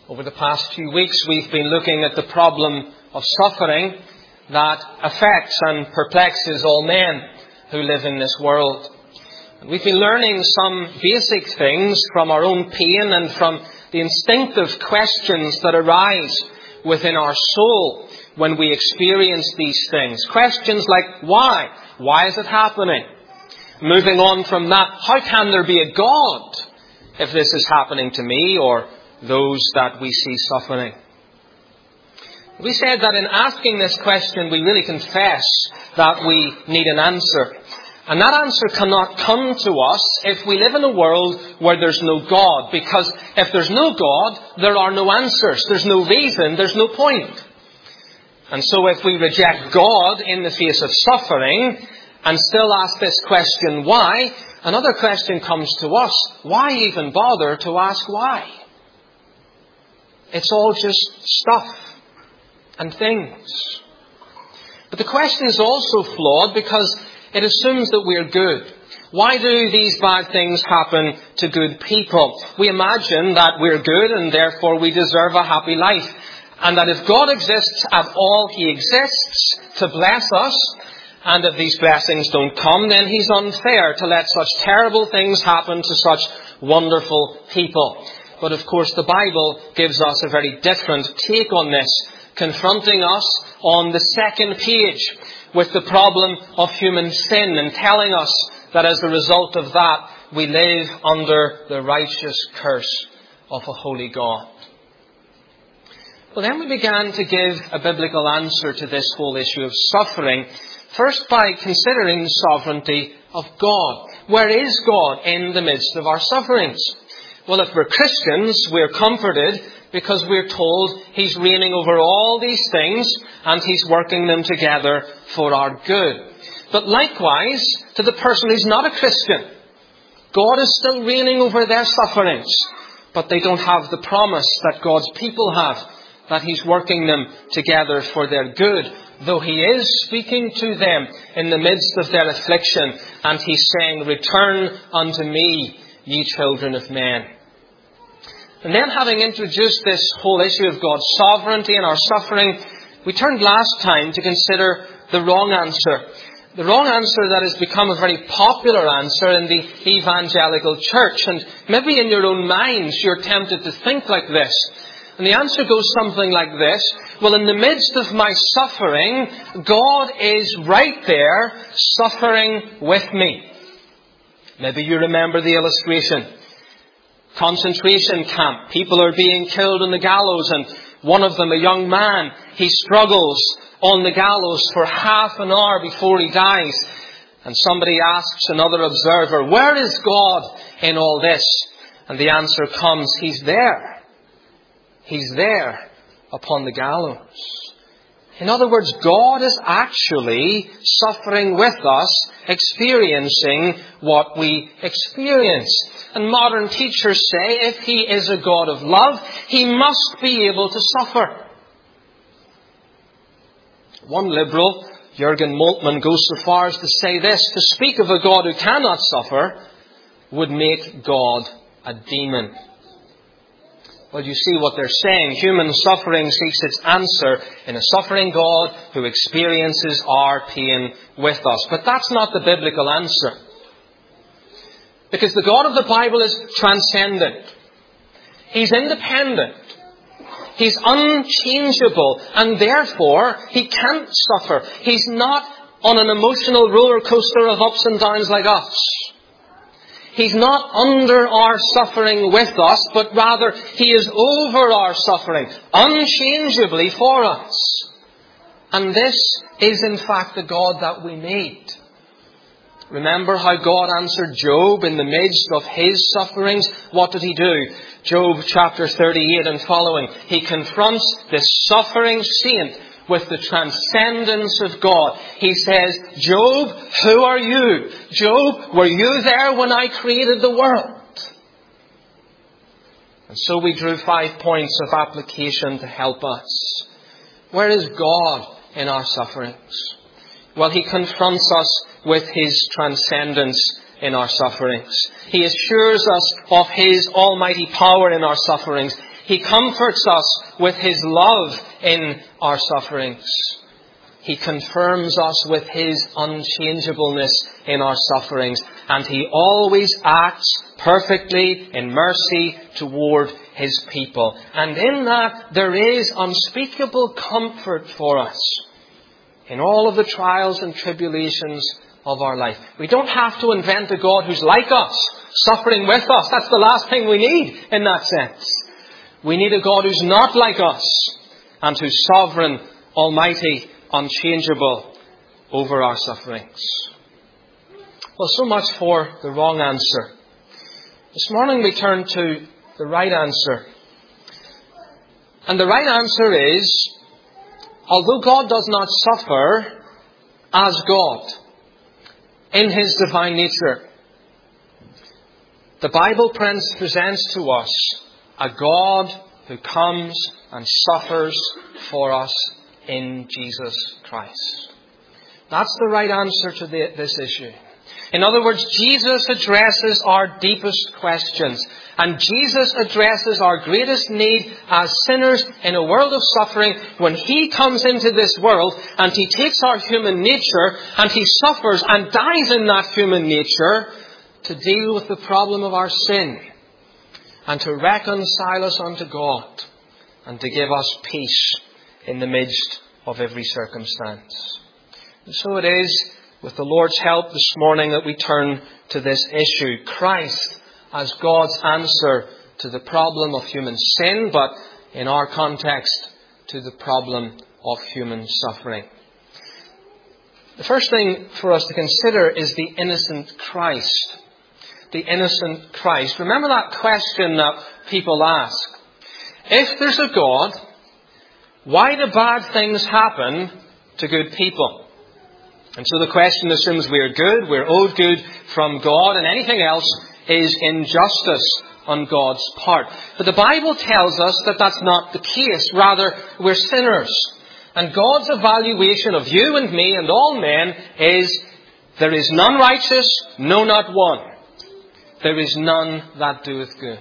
Over the past few weeks, we've been looking at the problem of suffering that affects and perplexes all men who live in this world. And we've been learning some basic things from our own pain and from the instinctive questions that arise within our soul when we experience these things. Questions like, why? Why is it happening? Moving on from that, how can there be a God if this is happening to me or those that we see suffering? We said that in asking this question, we really confess that we need an answer. And that answer cannot come to us if we live in a world where there's no God. Because if there's no God, there are no answers. There's no reason. There's no point. And so if we reject God in the face of suffering and still ask this question, why? Another question comes to us. Why even bother to ask why? It's all just stuff and things. But the question is also flawed because it assumes that we're good. Why do these bad things happen to good people? We imagine that we're good and therefore we deserve a happy life. And that if God exists at all, He exists to bless us. And if these blessings don't come, then He's unfair to let such terrible things happen to such wonderful people. But of course the Bible gives us a very different take on this, confronting us on the second page with the problem of human sin and telling us that as a result of that we live under the righteous curse of a holy God. Well, then we began to give a biblical answer to this whole issue of suffering, first by considering the sovereignty of God. Where is God in the midst of our sufferings? Well, if we're Christians, we're comforted because we're told He's reigning over all these things and He's working them together for our good. But likewise, to the person who's not a Christian, God is still reigning over their sufferings, but they don't have the promise that God's people have, that He's working them together for their good, though He is speaking to them in the midst of their affliction, and He's saying, "Return unto me, ye children of men." And then, having introduced this whole issue of God's sovereignty in our suffering, we turned last time to consider the wrong answer. The wrong answer that has become a very popular answer in the evangelical church. And maybe in your own minds you're tempted to think like this. And the answer goes something like this. Well, in the midst of my suffering, God is right there suffering with me. Maybe you remember the illustration. Concentration camp. People are being killed on the gallows, and one of them, a young man, he struggles on the gallows for half an hour before he dies. And somebody asks another observer, "Where is God in all this?" And the answer comes, He's there. He's there upon the gallows. In other words, God is actually suffering with us, experiencing what we experience. And modern teachers say if He is a God of love, He must be able to suffer. One liberal, Jürgen Moltmann, goes so far as to say this: to speak of a God who cannot suffer would make God a demon. Well, you see what they're saying. Human suffering seeks its answer in a suffering God who experiences our pain with us. But that's not the biblical answer. Because the God of the Bible is transcendent. He's independent. He's unchangeable. And therefore, He can't suffer. He's not on an emotional roller coaster of ups and downs like us. He's not under our suffering with us, but rather He is over our suffering, unchangeably for us. And this is in fact the God that we need. Remember how God answered Job in the midst of his sufferings? What did He do? Job chapter 38 and following. He confronts this suffering saint with the transcendence of God. He says, "Job, who are you? Job, were you there when I created the world?" And so we drew 5 points of application to help us. Where is God in our sufferings? Well, He confronts us with His transcendence in our sufferings. He assures us of His almighty power in our sufferings. He comforts us with His love in our sufferings. He confirms us with His unchangeableness in our sufferings. And He always acts perfectly in mercy toward His people. And in that there is unspeakable comfort for us in all of the trials and tribulations of our life. We don't have to invent a God who's like us, suffering with us. That's the last thing we need in that sense. We need a God who's not like us and who's sovereign, almighty, unchangeable over our sufferings. Well, so much for the wrong answer. This morning we turn to the right answer. And the right answer is, although God does not suffer as God in His divine nature, the Bible presents to us a God who comes and suffers for us in Jesus Christ. That's the right answer to this issue. In other words, Jesus addresses our deepest questions. And Jesus addresses our greatest need as sinners in a world of suffering when He comes into this world and He takes our human nature and He suffers and dies in that human nature to deal with the problem of our sin and to reconcile us unto God and to give us peace in the midst of every circumstance. And so it is, with the Lord's help this morning, that we turn to this issue. Christ as God's answer to the problem of human sin, but in our context, to the problem of human suffering. The first thing for us to consider is the innocent Christ. The innocent Christ. Remember that question that people ask. If there's a God, why do bad things happen to good people? And so the question assumes we're good, we're owed good from God, and anything else is injustice on God's part. But the Bible tells us that that's not the case. Rather, we're sinners. And God's evaluation of you and me and all men is, there is none righteous, no, not one. There is none that doeth good.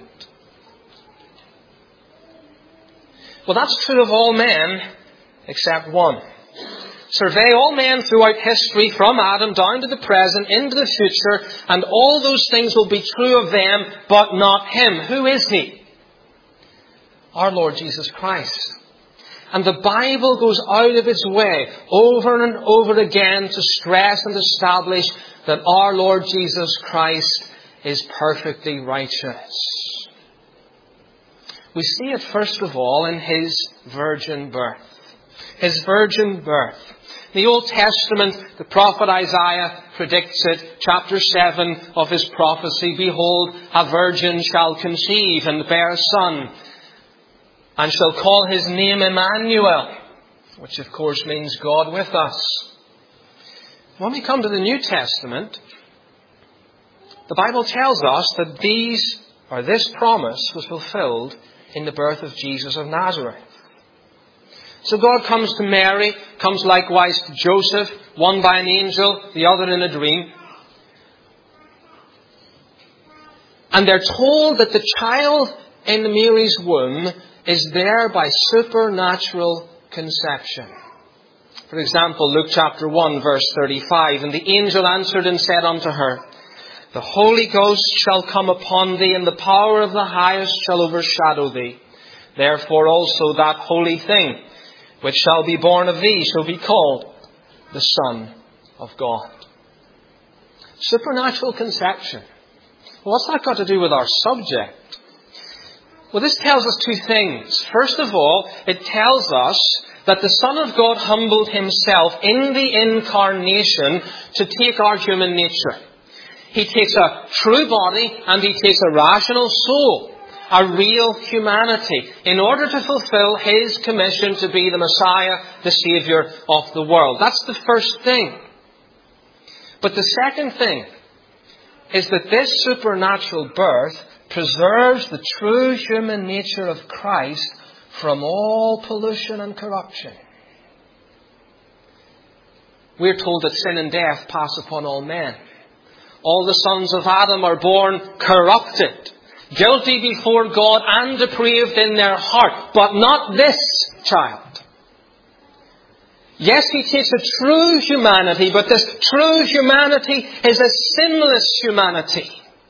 Well, that's true of all men except one. Survey all men throughout history, from Adam down to the present, into the future, and all those things will be true of them, but not Him. Who is He? Our Lord Jesus Christ. And the Bible goes out of its way over and over again to stress and establish that our Lord Jesus Christ is perfectly righteous. We see it first of all in His virgin birth. His virgin birth. In the Old Testament, the prophet Isaiah predicts it. Chapter 7 of his prophecy. Behold, a virgin shall conceive and bear a son, and shall call his name Emmanuel, which of course means God with us. When we come to the New Testament, the Bible tells us that this promise was fulfilled in the birth of Jesus of Nazareth. So God comes to Mary, comes likewise to Joseph, one by an angel, the other in a dream. And they're told that the child in Mary's womb is there by supernatural conception. For example, Luke chapter 1, verse 35. And the angel answered and said unto her, The Holy Ghost shall come upon thee, and the power of the highest shall overshadow thee. Therefore also that holy thing which shall be born of thee shall be called the Son of God. Supernatural conception. Well, what's that got to do with our subject? Well, this tells us two things. First of all, it tells us that the Son of God humbled Himself in the incarnation to take our human nature. He takes a true body and He takes a rational soul, a real humanity, in order to fulfill His commission to be the Messiah, the Saviour of the world. That's the first thing. But the second thing is that this supernatural birth preserves the true human nature of Christ from all pollution and corruption. We're told that sin and death pass upon all men. All the sons of Adam are born corrupted. guilty before God and depraved in their heart. But not this child. Yes, he takes a true humanity, but this true humanity is a sinless humanity.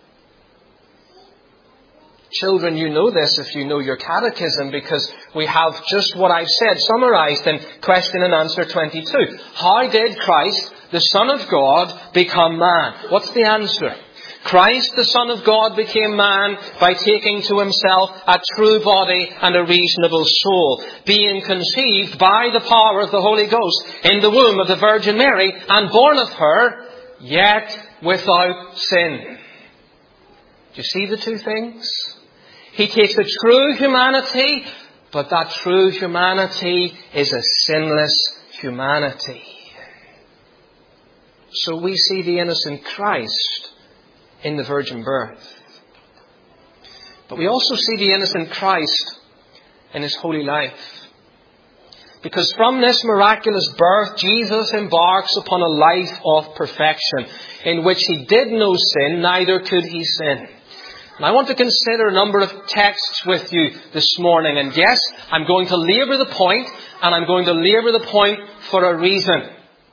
Children, you know this if you know your catechism, because we have just what I've said summarized in question and answer 22. How did Christ, the Son of God, become man? What's the answer? Christ, the Son of God, became man by taking to himself a true body and a reasonable soul, being conceived by the power of the Holy Ghost in the womb of the Virgin Mary and born of her, yet without sin. Do you see the two things? He takes a true humanity, but that true humanity is a sinless humanity. So we see the innocent Christ in the virgin birth. But we also see the innocent Christ in his holy life. Because from this miraculous birth, Jesus embarks upon a life of perfection, in which he did no sin, neither could he sin. And I want to consider a number of texts with you this morning. And yes, I'm going to labour the point, and I'm going to labour the point for a reason.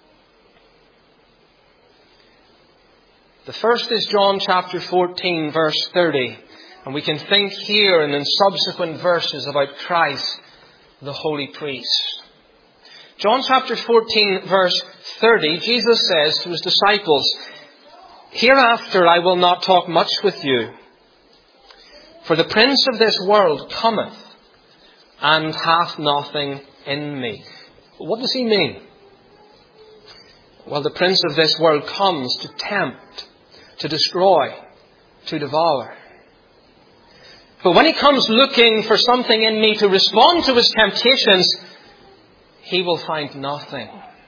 The first is John chapter 14, verse 30. And we can think here and in subsequent verses about Christ, the holy priest. John chapter 14, verse 30, Jesus says to his disciples, "Hereafter I will not talk much with you, for the prince of this world cometh, and hath nothing in me." What does he mean? Well, the prince of this world comes to tempt, to destroy, to devour. But when he comes looking for something in me to respond to his temptations, he will find nothing.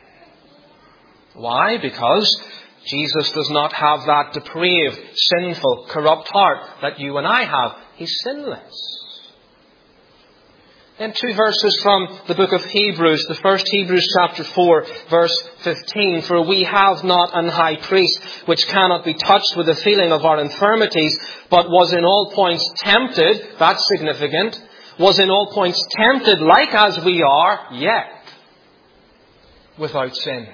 Why? Because Jesus does not have that depraved, sinful, corrupt heart that you and I have. He's sinless. Then two verses from the book of Hebrews. The first, Hebrews chapter 4, verse 15. "For we have not an high priest which cannot be touched with the feeling of our infirmities, but was in all points tempted," that's significant, "was in all points tempted like as we are, yet without sin."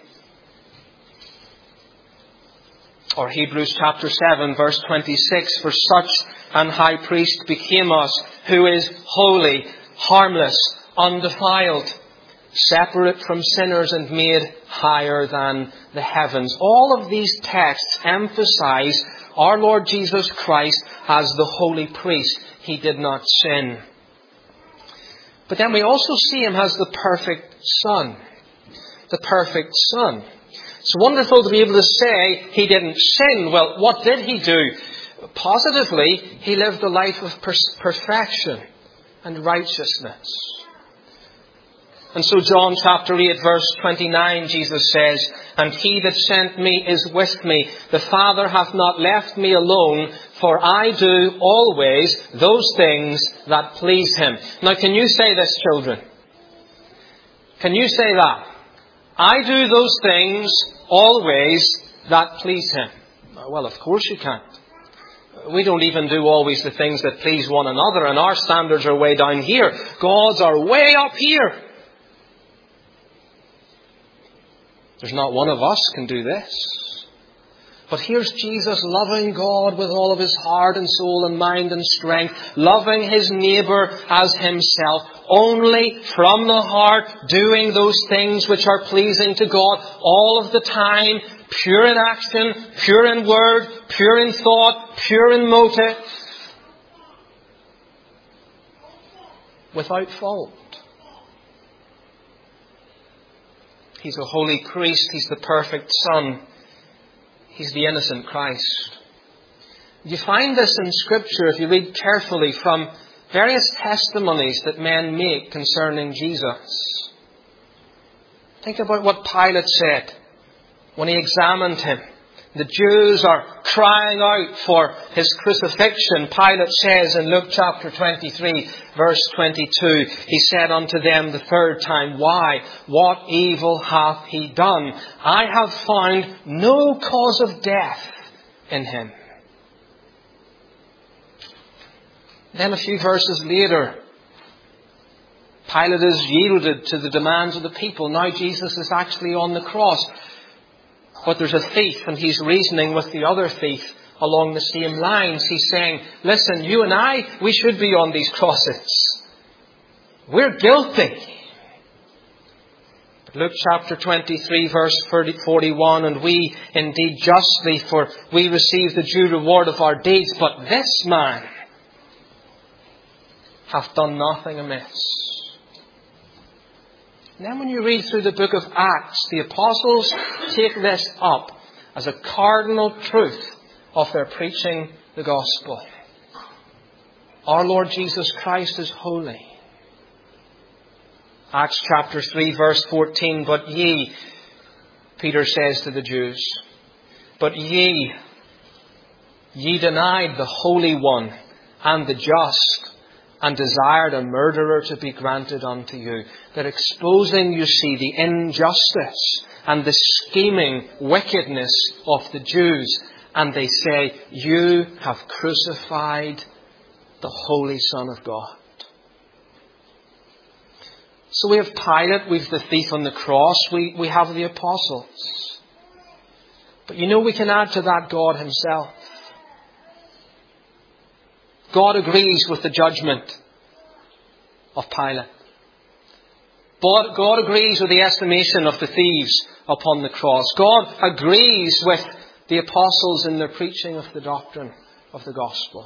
Or Hebrews chapter 7, verse 26. "For such an high priest became us, who is holy, harmless, undefiled, separate from sinners, and made higher than the heavens." All of these texts emphasize our Lord Jesus Christ as the holy priest. He did not sin. But then we also see him as the perfect Son. The perfect Son. It's wonderful to be able to say he didn't sin. Well, what did he do? Positively, he lived a life of perfection and righteousness. And so John chapter 8, verse 29, Jesus says, "And he that sent me is with me. The Father hath not left me alone, for I do always those things that please him." Now, can you say this, children? Can you say that? I do those things always that please him. Well, of course you can't. We don't even do always the things that please one another, and our standards are way down here. God's are way up here. There's not one of us can do this. But here's Jesus loving God with all of his heart and soul and mind and strength, loving his neighbour as himself, only from the heart, doing those things which are pleasing to God all of the time, pure in action, pure in word, pure in thought, pure in motive, without fault. He's a holy priest. He's the perfect Son. He's the innocent Christ. You find this in Scripture if you read carefully from various testimonies that men make concerning Jesus. Think about what Pilate said when he examined him. The Jews are crying out for his crucifixion. Pilate says in Luke chapter 23, verse 22, he said unto them the third time, "Why? What evil hath he done? I have found no cause of death in him." Then a few verses later, Pilate is yielded to the demands of the people. Now Jesus is actually on the cross. But there's a thief, and he's reasoning with the other thief along the same lines. He's saying, listen, you and I, we should be on these crosses. We're guilty. Luke chapter 23 verse 41, and we indeed justly, for we receive the due reward of our deeds, but this man hath done nothing amiss. And then when you read through the book of Acts, the apostles take this up as a cardinal truth of their preaching the gospel. Our Lord Jesus Christ is holy. Acts chapter 3 verse 14, but ye, Peter says to the Jews, but ye denied the Holy One and the just, and desired a murderer to be granted unto you. They're exposing, you see, the injustice and the scheming wickedness of the Jews. And they say, you have crucified the Holy Son of God. So we have Pilate, we have the thief on the cross, we have the apostles. But you know, we can add to that God Himself. God agrees with the judgment of Pilate. God agrees with the estimation of the thieves upon the cross. God agrees with the apostles in their preaching of the doctrine of the gospel.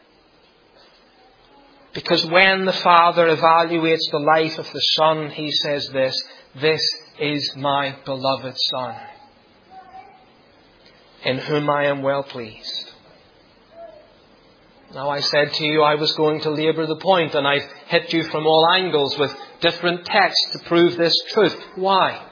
Because when the Father evaluates the life of the Son, He says this is my beloved Son, in whom I am well pleased. Now, I said to you I was going to labour the point, and I've hit you from all angles with different texts to prove this truth. Why?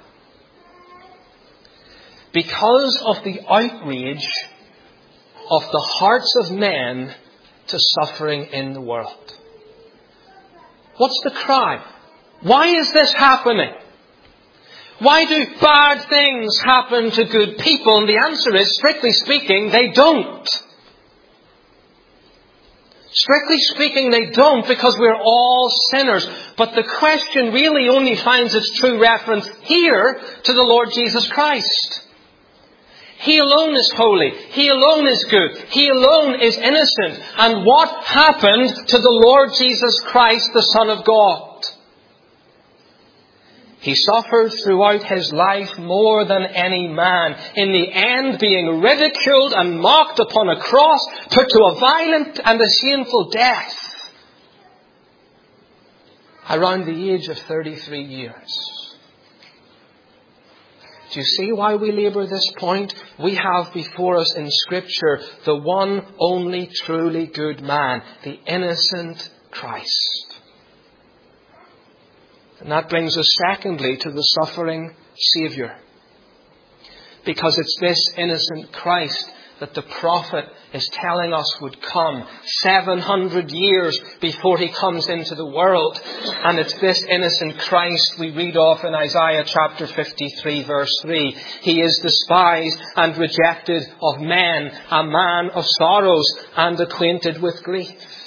Because of the outrage of the hearts of men to suffering in the world. What's the cry? Why is this happening? Why do bad things happen to good people? And the answer is, strictly speaking, they don't. Strictly speaking, they don't, because we're all sinners. But the question really only finds its true reference here to the Lord Jesus Christ. He alone is holy. He alone is good. He alone is innocent. And what happened to the Lord Jesus Christ, the Son of God? He suffered throughout His life more than any man, in the end being ridiculed and mocked upon a cross, put to a violent and a shameful death, around the age of 33 years. Do you see why we labour this point? We have before us in Scripture the one only truly good man, the innocent Christ. And that brings us secondly to the suffering Saviour. Because it's this innocent Christ that the prophet is telling us would come 700 years before He comes into the world. And it's this innocent Christ we read of in Isaiah chapter 53 verse 3. He is despised and rejected of men, a man of sorrows and acquainted with grief.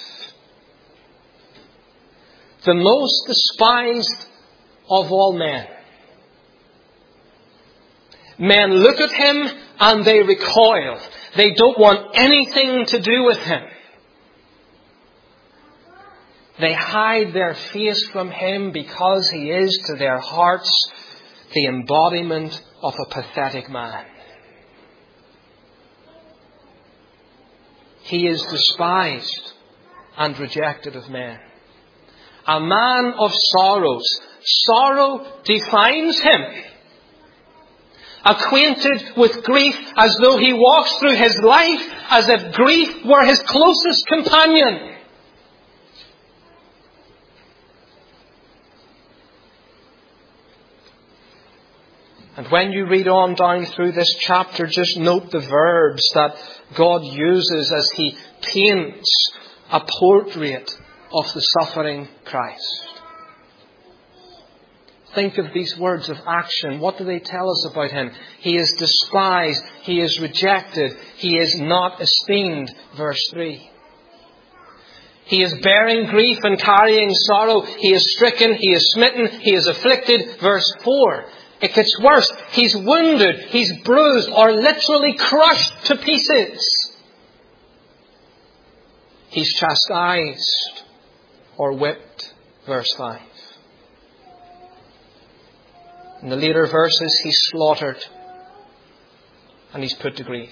The most despised of all men. Men look at Him and they recoil. They don't want anything to do with Him. They hide their face from Him because He is to their hearts the embodiment of a pathetic man. He is despised and rejected of men. A man of sorrows. Sorrow defines Him. Acquainted with grief, as though He walks through His life as if grief were His closest companion. And when you read on down through this chapter, just note the verbs that God uses as He paints a portrait of the suffering Christ. Think of these words of action. What do they tell us about Him? He is despised. He is rejected. He is not esteemed. Verse 3. He is bearing grief and carrying sorrow. He is stricken, He is smitten, He is afflicted. Verse 4. It gets worse. He's wounded, He's bruised, or literally crushed to pieces. He's chastised or whipped. Verse 5. In the later verses, He's slaughtered and He's put to grief.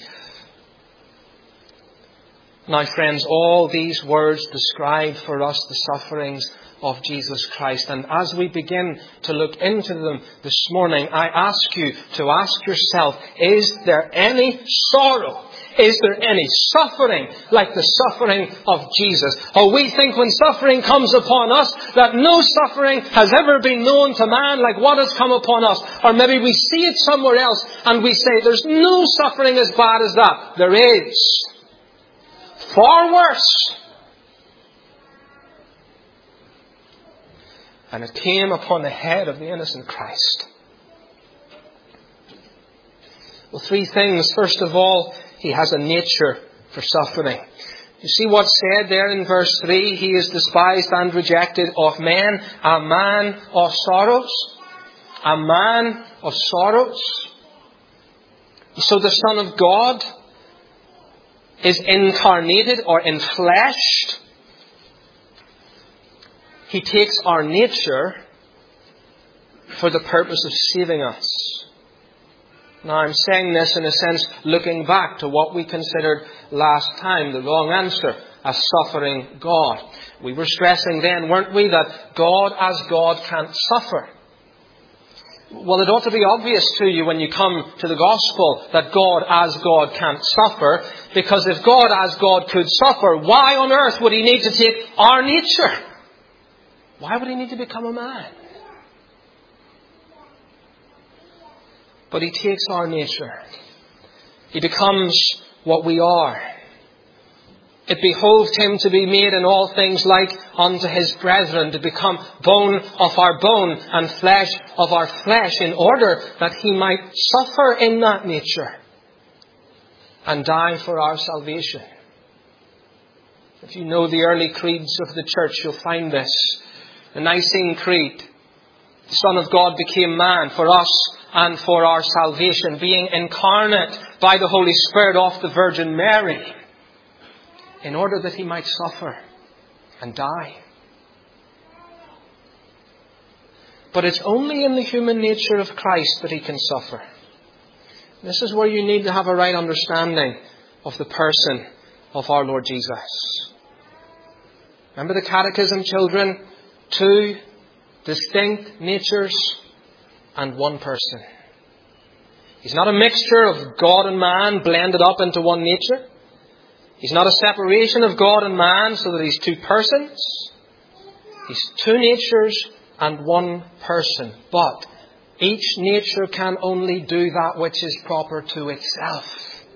Now, friends, all these words describe for us the sufferings of Jesus Christ. And as we begin to look into them this morning, I ask you to ask yourself, is there any sorrow? Is there any suffering like the suffering of Jesus? Or we think when suffering comes upon us that no suffering has ever been known to man like what has come upon us. Or maybe we see it somewhere else and we say there's no suffering as bad as that. There is. Far worse. And it came upon the head of the innocent Christ. Well, three things. First of all, He has a nature for suffering. You see what's said there in verse 3? He is despised and rejected of men, a man of sorrows. A man of sorrows. So the Son of God is incarnated or enfleshed. He takes our nature for the purpose of saving us. Now, I'm saying this in a sense looking back to what we considered last time, the wrong answer, a suffering God. We were stressing then, weren't we, that God as God can't suffer. Well, it ought to be obvious to you when you come to the gospel that God as God can't suffer, because if God as God could suffer, why on earth would He need to take our nature? Why would He need to become a man? But He takes our nature. He becomes what we are. It behoved Him to be made in all things like unto His brethren, to become bone of our bone and flesh of our flesh, in order that He might suffer in that nature and die for our salvation. If you know the early creeds of the church, you'll find this. The Nicene Creed, the Son of God became man for us and for our salvation, being incarnate by the Holy Spirit of the Virgin Mary, in order that He might suffer and die. But it's only in the human nature of Christ that He can suffer. This is where you need to have a right understanding of the person of our Lord Jesus. Remember the catechism, children? 2 distinct natures and one person. He's not a mixture of God and man blended up into one nature. He's not a separation of God and man so that He's two persons. He's two natures and one person. But each nature can only do that which is proper to itself.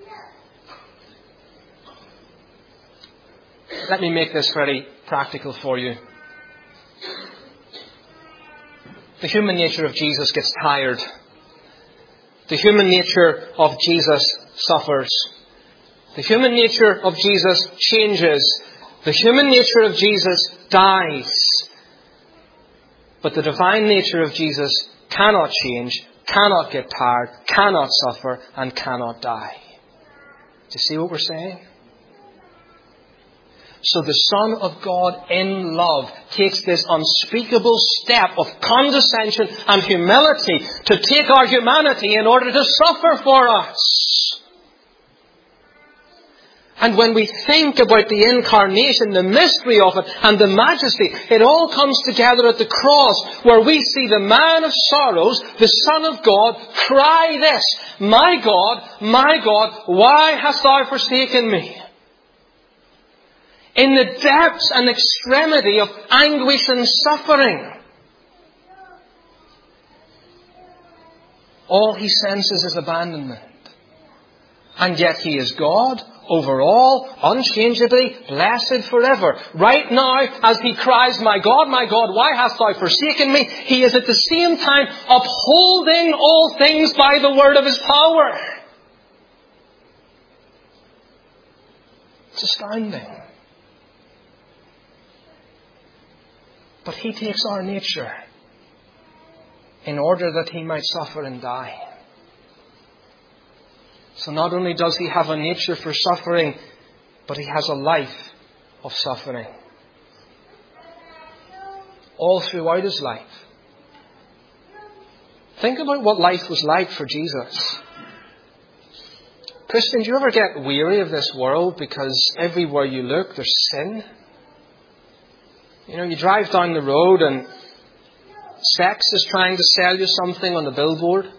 Let me make this very practical for you. The human nature of Jesus gets tired. The human nature of Jesus suffers. The human nature of Jesus changes. The human nature of Jesus dies. But the divine nature of Jesus cannot change, cannot get tired, cannot suffer, and cannot die. Do you see what we're saying? So the Son of God in love takes this unspeakable step of condescension and humility to take our humanity in order to suffer for us. And when we think about the incarnation, the mystery of it, and the majesty, it all comes together at the cross, where we see the man of sorrows, the Son of God, cry this, my God, why hast thou forsaken me? In the depths and extremity of anguish and suffering, all he senses is abandonment. And yet He is God over all, unchangeably, blessed forever. Right now, as He cries, my God, why hast thou forsaken me? He is at the same time upholding all things by the word of His power. It's astounding. But He takes our nature in order that He might suffer and die. So not only does He have a nature for suffering, but He has a life of suffering. All throughout His life. Think about what life was like for Jesus. Christian, do you ever get weary of this world because everywhere you look there's sin? You know, you drive down the road and sex is trying to sell you something on the billboard.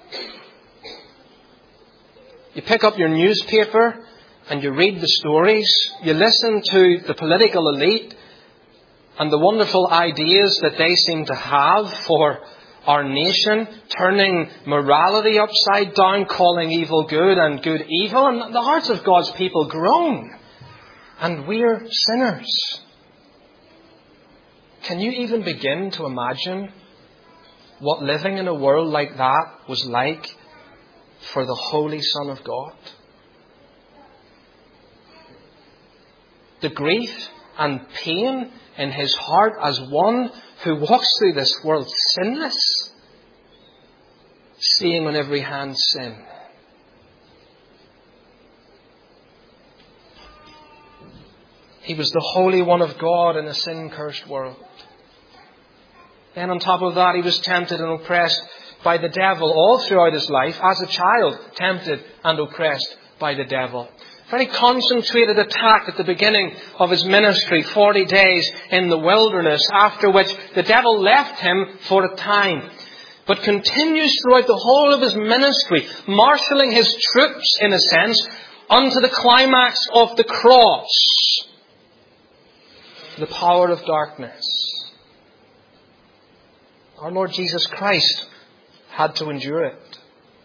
You pick up your newspaper and you read the stories. You listen to the political elite and the wonderful ideas that they seem to have for our nation, turning morality upside down, calling evil good and good evil. And the hearts of God's people groan. And we're sinners. Can you even begin to imagine what living in a world like that was like for the Holy Son of God? The grief and pain in His heart as one who walks through this world sinless, seeing on every hand sin. He was the Holy One of God in a sin-cursed world. Then on top of that, He was tempted and oppressed by the devil all throughout His life, as a child, tempted and oppressed by the devil. Very concentrated attack at the beginning of His ministry, 40 days in the wilderness, after which the devil left Him for a time, but continues throughout the whole of His ministry, marshalling His troops, in a sense, unto the climax of the cross, the power of darkness. Our Lord Jesus Christ had to endure it.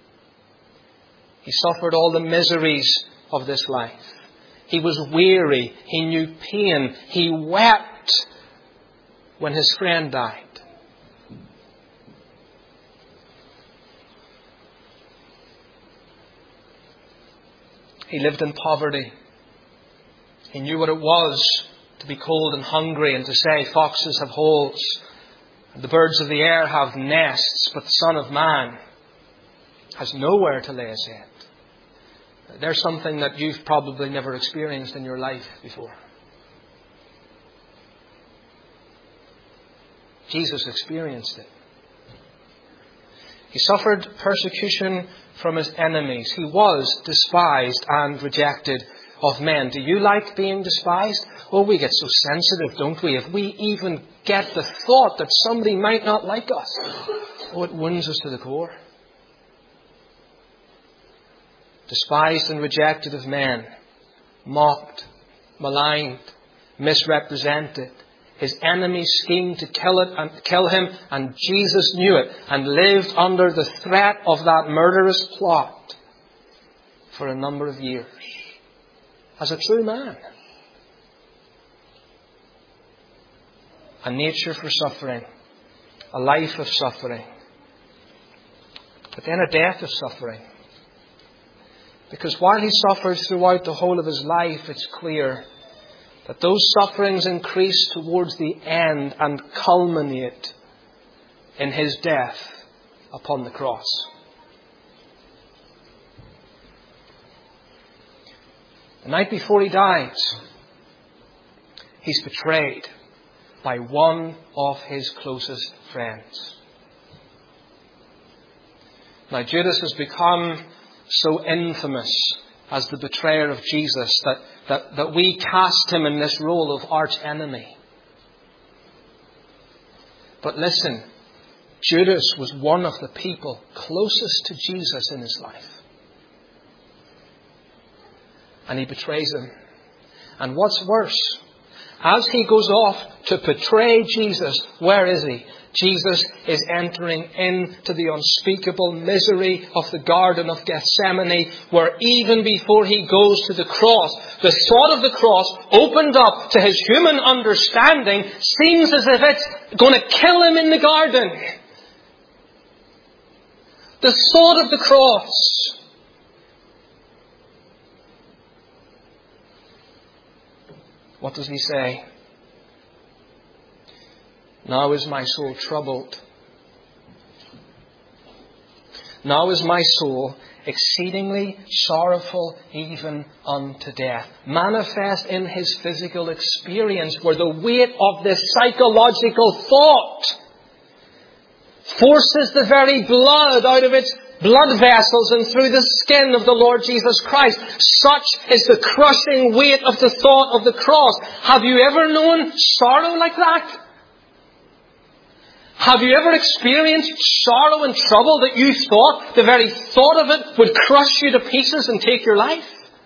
He suffered all the miseries of this life. He was weary. He knew pain. He wept when His friend died. He lived in poverty. He knew what it was to be cold and hungry and to say, foxes have holes and the birds of the air have nests, but the Son of Man has nowhere to lay His head. There's something that you've probably never experienced in your life before. Jesus experienced it. He suffered persecution from His enemies. He was despised and rejected of men. Do you like being despised? Oh, we get so sensitive, don't we? If we even get the thought that somebody might not like us, oh, it wounds us to the core. Despised and rejected of men, mocked, maligned, misrepresented. His enemies schemed to kill Him, and Jesus knew it and lived under the threat of that murderous plot for a number of years as a true man. A nature for suffering, a life of suffering, but then a death of suffering. Because while He suffered throughout the whole of His life, it's clear that those sufferings increase towards the end and culminate in His death upon the cross. The night before He dies, He's betrayed by one of His closest friends. Now, Judas has become so infamous as the betrayer of Jesus that we cast him in this role of arch enemy. But listen, Judas was one of the people closest to Jesus in his life. And he betrays Him. And what's worse, as he goes off to betray Jesus, where is he? Jesus is entering into the unspeakable misery of the Garden of Gethsemane, where even before He goes to the cross, the thought of the cross, opened up to His human understanding, seems as if it's going to kill Him in the garden. The thought of the cross. What does He say? Now is my soul troubled. Now is my soul exceedingly sorrowful even unto death. Manifest in his physical experience where the weight of this psychological thought forces the very blood out of its blood vessels and through the skin of the Lord Jesus Christ. Such is the crushing weight of the thought of the cross. Have you ever known sorrow like that? Have you ever experienced sorrow and trouble that you thought, the very thought of it would crush you to pieces and take your life?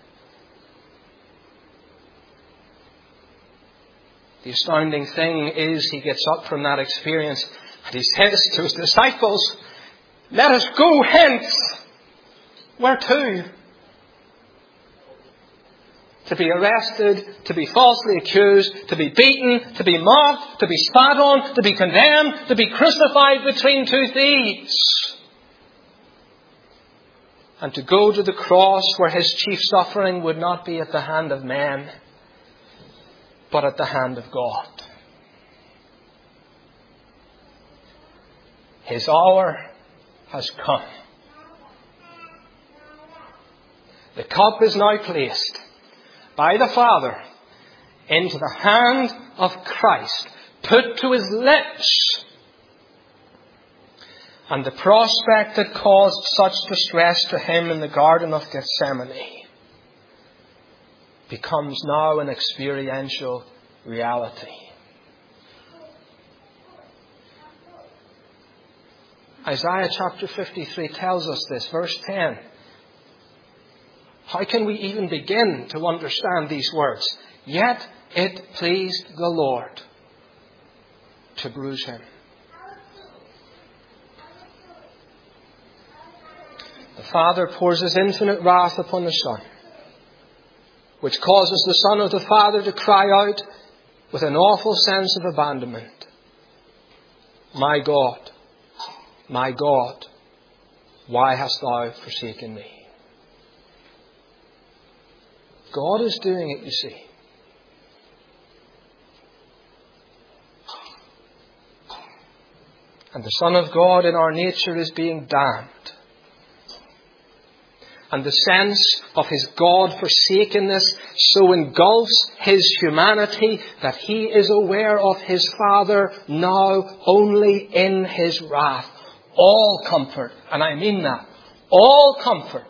The astounding thing is he gets up from that experience and he says to his disciples, "Let us go hence." Where to? To be arrested, to be falsely accused, to be beaten, to be mocked, to be spat on, to be condemned, to be crucified between two thieves. And to go to the cross where his chief suffering would not be at the hand of men, but at the hand of God. His hour has come. The cup is now placed by the Father into the hand of Christ, put to his lips. And the prospect that caused such distress to him in the Garden of Gethsemane becomes now an experiential reality. Isaiah chapter 53 tells us this, verse 10. How can we even begin to understand these words? Yet it pleased the Lord to bruise him. The Father pours his infinite wrath upon the Son, which causes the Son of the Father to cry out with an awful sense of abandonment, my God, why hast thou forsaken me? God is doing it, you see. And the Son of God in our nature is being damned. And the sense of his God forsakenness so engulfs his humanity that he is aware of his Father now only in his wrath. All comfort, and I mean that, all comfort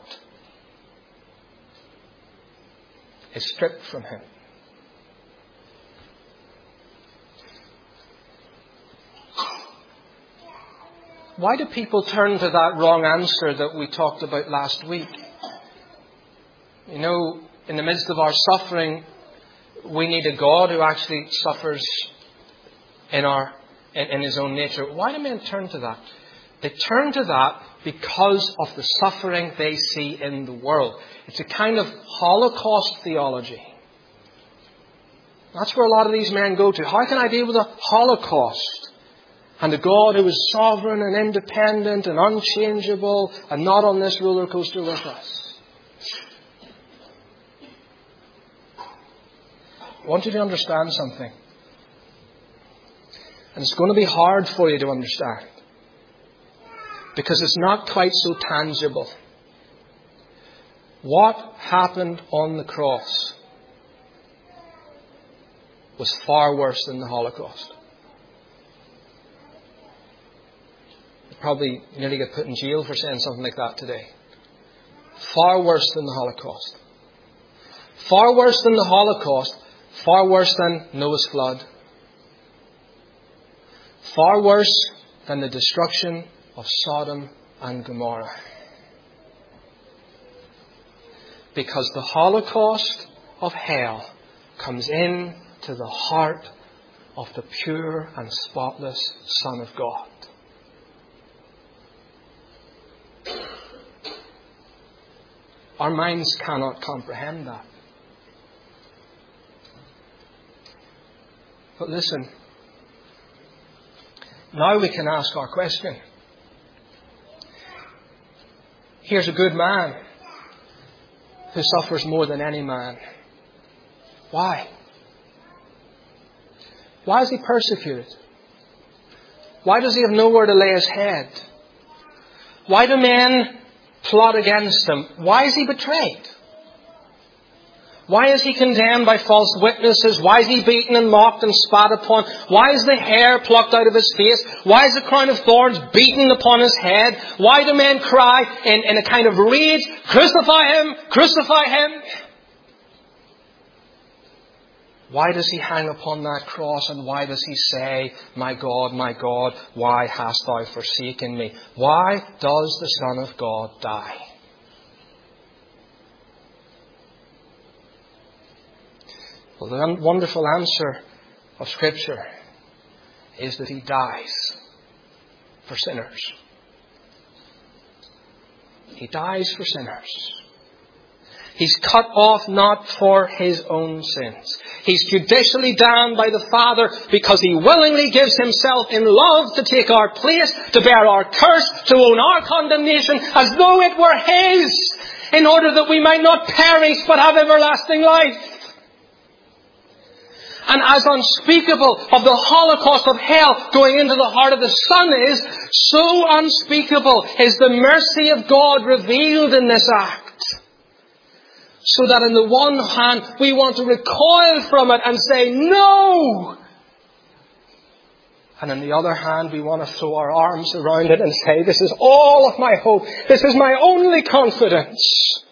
is stripped from him. Why do people turn to that wrong answer that we talked about last week? You know, in the midst of our suffering, we need a God who actually suffers in his own nature. Why do men turn to that? They turn to that because of the suffering they see in the world. It's a kind of Holocaust theology. That's where a lot of these men go to. How can I deal with the Holocaust? And a God who is sovereign and independent and unchangeable and not on this roller coaster with us. I want you to understand something. And it's going to be hard for you to understand, because it's not quite so tangible. What happened on the cross was far worse than the Holocaust. You probably nearly get put in jail for saying something like that today. Far worse than the Holocaust. Far worse than the Holocaust. Far worse than Noah's flood. Far worse than the destruction of Sodom and Gomorrah. Because the Holocaust of hell comes in to the heart of the pure and spotless Son of God. Our minds cannot comprehend that. But listen, now we can ask our question. Here's a good man who suffers more than any man. Why? Why is he persecuted? Why does he have nowhere to lay his head? Why do men plot against him? Why is he betrayed? Why is he condemned by false witnesses? Why is he beaten and mocked and spat upon? Why is the hair plucked out of his face? Why is the crown of thorns beaten upon his head? Why do men cry in a kind of rage, "Crucify him! Crucify him!" Why does he hang upon that cross, and why does he say, my God, why hast thou forsaken me?" Why does the Son of God die? Well, the wonderful answer of Scripture is that he dies for sinners. He dies for sinners. He's cut off not for his own sins. He's judicially damned by the Father because he willingly gives himself in love to take our place, to bear our curse, to own our condemnation as though it were his, in order that we might not perish but have everlasting life. And as unspeakable of the holocaust of hell going into the heart of the Son is, so unspeakable is the mercy of God revealed in this act. So that on the one hand, we want to recoil from it and say, no! And on the other hand, we want to throw our arms around it and say, this is all of my hope. This is my only confidence.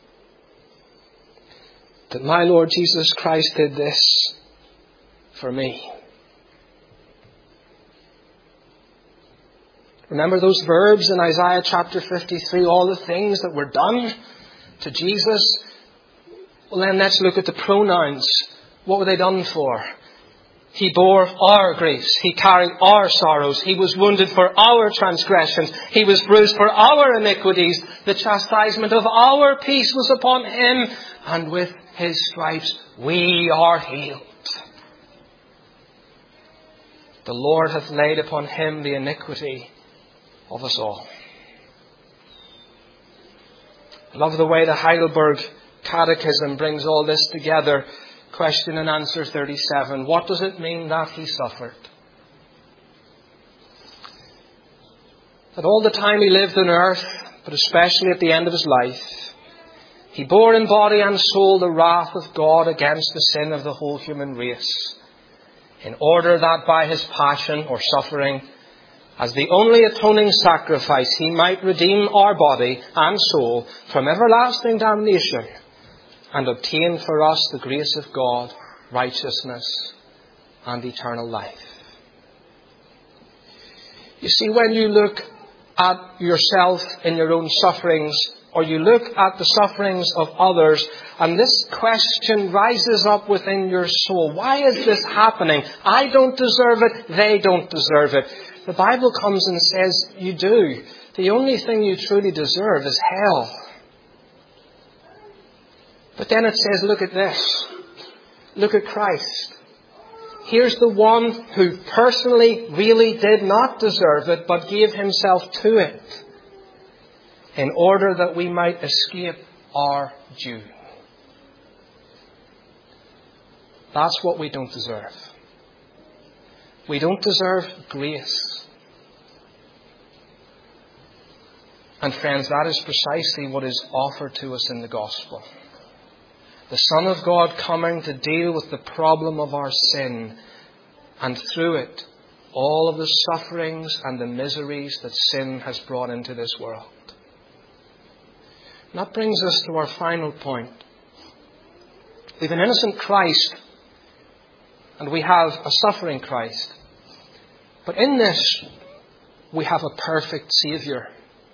That my Lord Jesus Christ did this for me. Remember those verbs in Isaiah chapter 53, all the things that were done to Jesus? Well, then let's look at the pronouns. What were they done for? He bore our griefs. He carried our sorrows. He was wounded for our transgressions. He was bruised for our iniquities. The chastisement of our peace was upon him, and with his stripes we are healed. The Lord hath laid upon him the iniquity of us all. I love the way the Heidelberg Catechism brings all this together. Question and answer 37. What does it mean that he suffered? That all the time he lived on earth, but especially at the end of his life, he bore in body and soul the wrath of God against the sin of the whole human race, in order that by his passion or suffering, as the only atoning sacrifice, he might redeem our body and soul from everlasting damnation and obtain for us the grace of God, righteousness, and eternal life. You see, when you look at yourself in your own sufferings, or you look at the sufferings of others, and this question rises up within your soul. Why is this happening? I don't deserve it. They don't deserve it. The Bible comes and says, you do. The only thing you truly deserve is hell. But then it says, look at this. Look at Christ. Here's the one who personally really did not deserve it, but gave himself to it, in order that we might escape our due. That's what we don't deserve. We don't deserve grace. And friends, that is precisely what is offered to us in the gospel. The Son of God coming to deal with the problem of our sin, and through it, all of the sufferings and the miseries that sin has brought into this world. And that brings us to our final point. We have an innocent Christ, and we have a suffering Christ. But in this, we have a perfect Saviour.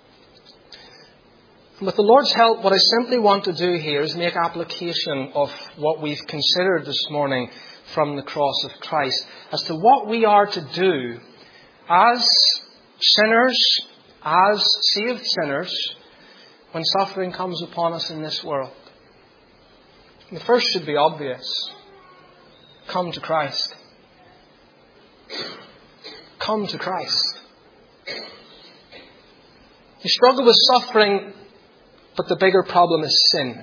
And with the Lord's help, what I simply want to do here is make application of what we've considered this morning from the cross of Christ, as to what we are to do as sinners, as saved sinners, when suffering comes upon us in this world. And the first should be obvious. Come to Christ. Come to Christ. You struggle with suffering, but the bigger problem is sin.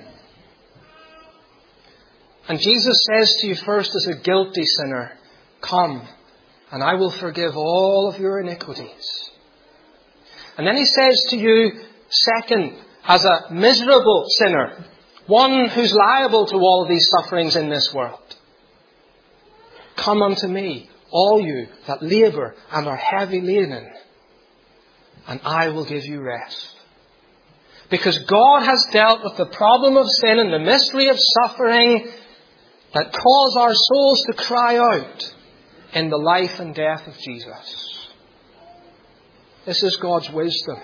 And Jesus says to you first as a guilty sinner, come and I will forgive all of your iniquities. And then he says to you, second, as a miserable sinner, one who's liable to all of these sufferings in this world, come unto me, all you that labour and are heavy laden, and I will give you rest. Because God has dealt with the problem of sin and the mystery of suffering that cause our souls to cry out in the life and death of Jesus. This is God's wisdom.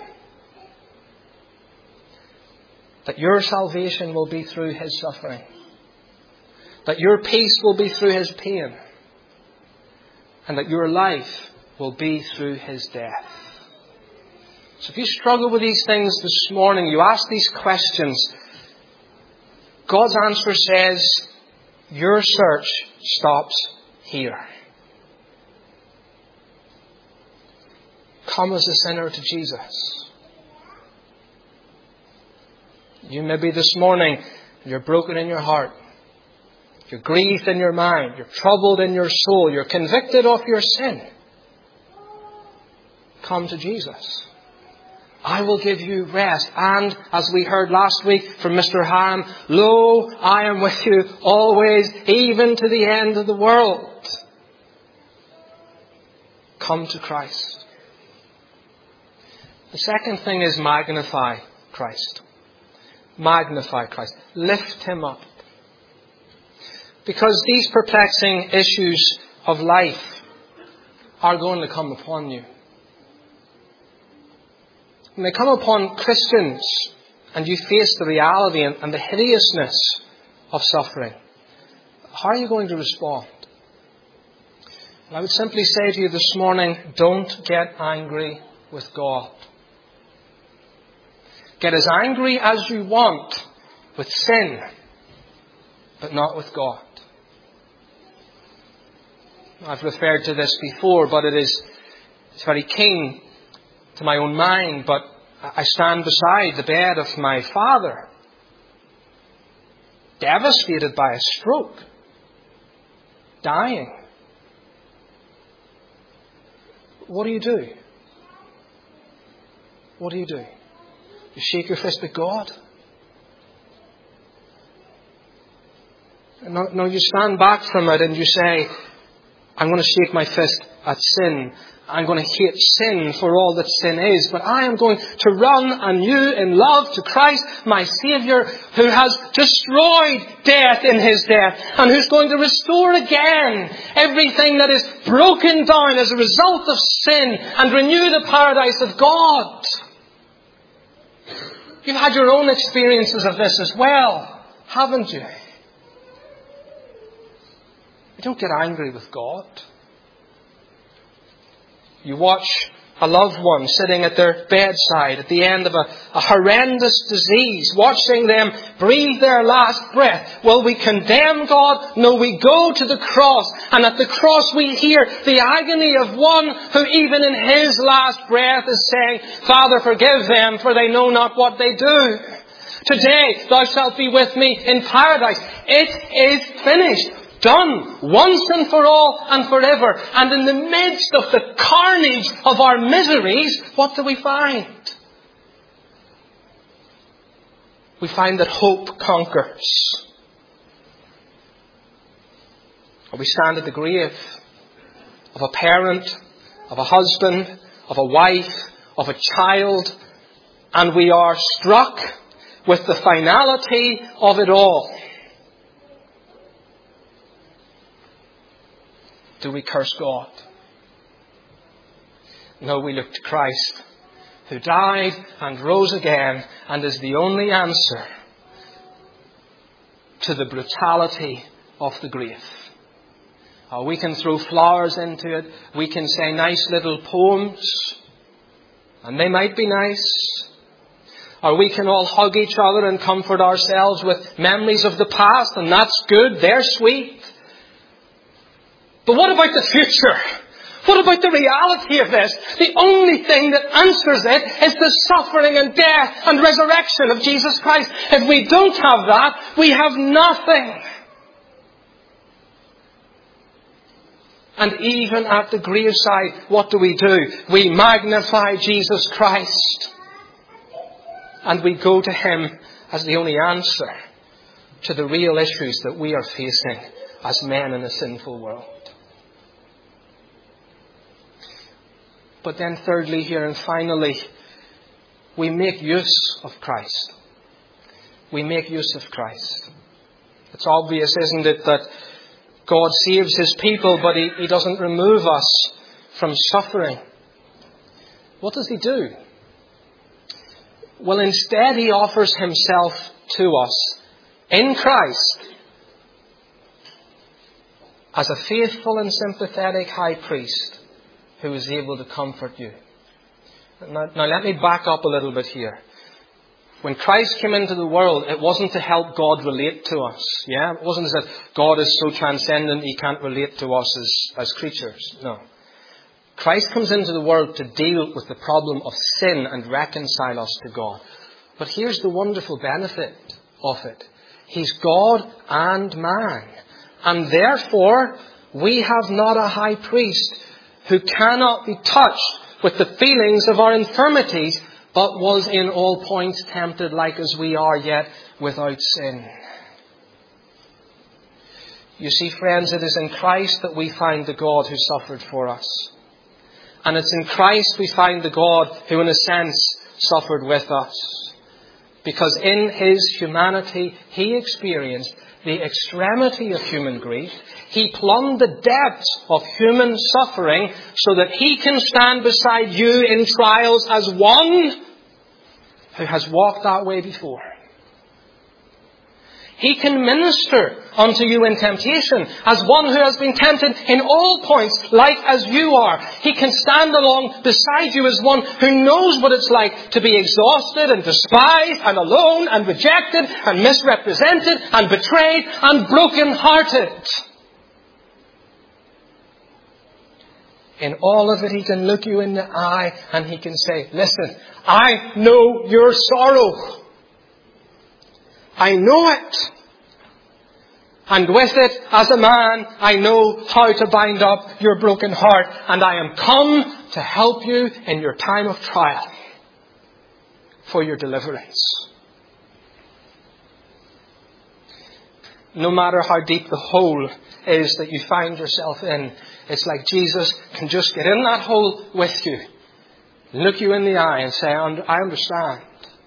That your salvation will be through His suffering. That your peace will be through His pain. And that your life will be through His death. So if you struggle with these things this morning, you ask these questions, God's answer says, your search stops here. Come as a sinner to Jesus. You may be this morning, you're broken in your heart. You're grieved in your mind. You're troubled in your soul. You're convicted of your sin. Come to Jesus. I will give you rest. And, as we heard last week from Mr. Haram, lo, I am with you always, even to the end of the world. Come to Christ. The second thing is magnify Christ. Magnify Christ. Lift Him up. Because these perplexing issues of life are going to come upon you. When they come upon Christians and you face the reality and the hideousness of suffering, how are you going to respond? And I would simply say to you this morning, don't get angry with God. Get as angry as you want with sin, but not with God. I've referred to this before, but it's very keen to my own mind, but I stand beside the bed of my father, devastated by a stroke, dying. What do you do? What do you do? You shake your fist at God? No, you stand back from it and you say, I'm going to shake my fist at sin. I'm going to hate sin for all that sin is. But I am going to run anew in love to Christ, my Saviour, who has destroyed death in His death, and who's going to restore again everything that is broken down as a result of sin and renew the paradise of God. You've had your own experiences of this as well, haven't you? You don't get angry with God. You watch a loved one sitting at their bedside at the end of a horrendous disease, watching them breathe their last breath. Will we condemn God? No, we go to the cross. And at the cross we hear the agony of one who even in his last breath is saying, Father, forgive them, for they know not what they do. Today thou shalt be with me in paradise. It is finished. Done once and for all and forever. And in the midst of the carnage of our miseries, what do we find? We find that hope conquers. Or we stand at the grave of a parent, of a husband, of a wife, of a child, and we are struck with the finality of it all. Do we curse God? No, we look to Christ, who died and rose again and is the only answer to the brutality of the grave. We can throw flowers into it. We can say nice little poems, and they might be nice. Or we can all hug each other and comfort ourselves with memories of the past, and that's good. They're sweet. But what about the future? What about the reality of this? The only thing that answers it is the suffering and death and resurrection of Jesus Christ. If we don't have that, we have nothing. And even at the graveside, what do? We magnify Jesus Christ. And we go to Him as the only answer to the real issues that we are facing as men in a sinful world. But then thirdly here and finally, we make use of Christ. We make use of Christ. It's obvious, isn't it, that God saves His people, but He doesn't remove us from suffering. What does He do? Well, instead He offers Himself to us in Christ as a faithful and sympathetic high priest who is able to comfort you. Now let me back up a little bit here. When Christ came into the world, it wasn't to help God relate to us. Yeah? It wasn't that God is so transcendent He can't relate to us as creatures. No. Christ comes into the world to deal with the problem of sin and reconcile us to God. But here's the wonderful benefit of it. He's God and man. And therefore, we have not a high priest who cannot be touched with the feelings of our infirmities, but was in all points tempted like as we are, yet without sin. You see, friends, it is in Christ that we find the God who suffered for us. And it's in Christ we find the God who, in a sense, suffered with us. Because in His humanity, He experienced the extremity of human grief. He plumbed the depths of human suffering so that He can stand beside you in trials as one who has walked that way before. He can minister unto you in temptation as one who has been tempted in all points, like as you are. He can stand along beside you as one who knows what it's like to be exhausted and despised and alone and rejected and misrepresented and betrayed and broken-hearted. In all of it, He can look you in the eye and He can say, listen, I know your sorrow. I know it. And with it, as a man, I know how to bind up your broken heart. And I am come to help you in your time of trial for your deliverance. No matter how deep the hole is that you find yourself in, it's like Jesus can just get in that hole with you, look you in the eye and say, I understand.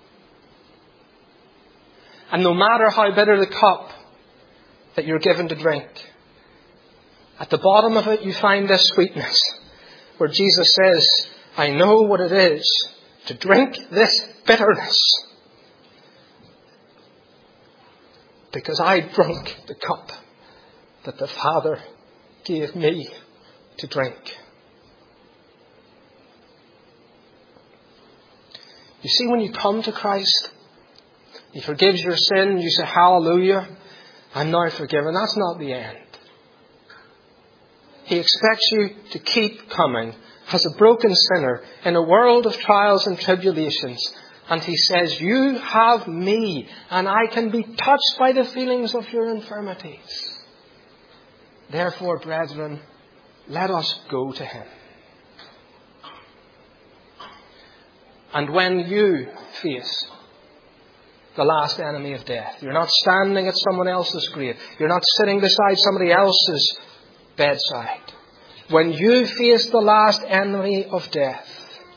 And no matter how bitter the cup that you're given to drink, at the bottom of it you find this sweetness, where Jesus says, I know what it is to drink this bitterness, because I drunk the cup that the Father gave me to drink. You see, when you come to Christ, He forgives your sin. You say, hallelujah, I'm now forgiven. That's not the end. He expects you to keep coming as a broken sinner in a world of trials and tribulations. And He says, you have me, and I can be touched by the feelings of your infirmities. Therefore, brethren, let us go to Him. And when you face the last enemy of death, you're not standing at someone else's grave. You're not sitting beside somebody else's bedside. When you face the last enemy of death,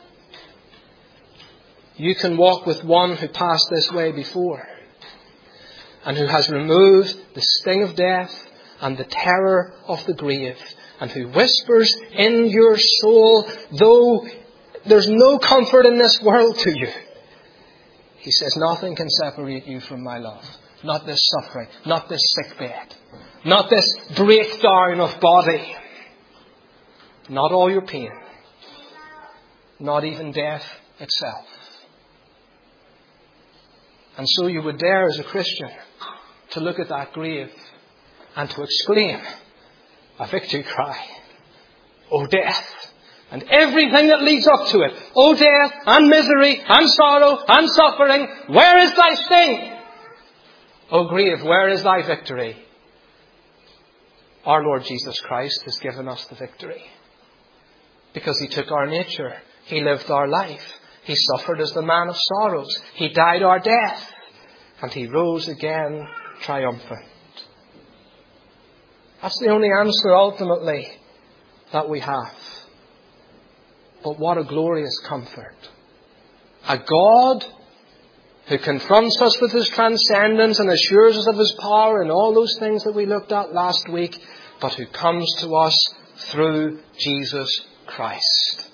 you can walk with one who passed this way before and who has removed the sting of death and the terror of the grave, and who whispers in your soul, though there's no comfort in this world to you, He says, nothing can separate you from my love. Not this suffering, not this sickbed, not this breakdown of body, not all your pain, not even death itself. And so you would dare as a Christian to look at that grave and to exclaim a victory cry. O death, and everything that leads up to it. O death, and misery, and sorrow, and suffering, where is thy sting? O grave, where is thy victory? Our Lord Jesus Christ has given us the victory. Because He took our nature. He lived our life. He suffered as the man of sorrows. He died our death. And He rose again triumphant. That's the only answer ultimately that we have. But what a glorious comfort. A God who confronts us with His transcendence and assures us of His power and all those things that we looked at last week, but who comes to us through Jesus Christ.